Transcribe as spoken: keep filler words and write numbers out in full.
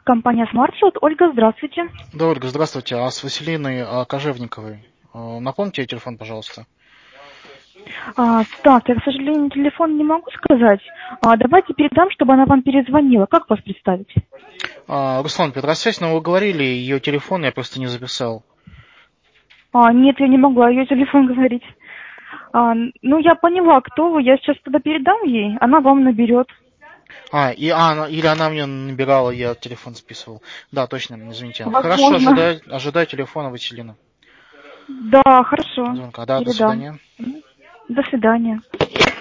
компания Smartfield. Ольга, здравствуйте. Да, Ольга, здравствуйте. А с Василиной а, Кожевниковой? А, напомните ей телефон, пожалуйста. А, так, я, к сожалению, телефон не могу сказать. А, давайте передам, чтобы она вам перезвонила. Как вас представить? А, Руслан, Петросвязь, но вы говорили, ее телефон я просто не записал. А, нет, я не могла ее телефон говорить. А, ну, я поняла, кто вы. Я сейчас туда передам ей, она вам наберет. А, и, а, она- или она мне набирала, я телефон списывал. Да, точно, извините. Хорошо, Возможно. ожидаю, ожидаю телефона Василины. Да, хорошо. Звонка. Да, до Передам. свидания. До свидания.